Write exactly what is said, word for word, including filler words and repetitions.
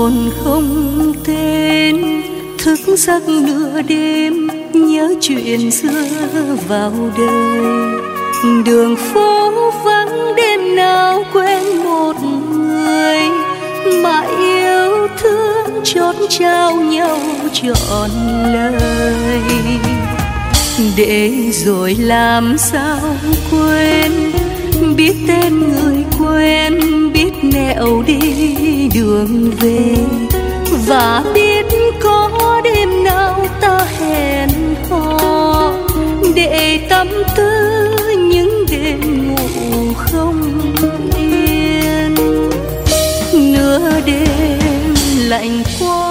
hồn không tên, thức giấc nửa đêm nhớ chuyện xưa vào đời. Đường phố vắng đêm nào quên một người mà yêu thương chót trao nhau trọn lời. Để rồi làm sao quên, biết tên người quen, biết nẻo đi đường về, và biết có đêm nào ta hẹn hò để tâm tư những đêm ngủ không yên. Nửa đêm lạnh quá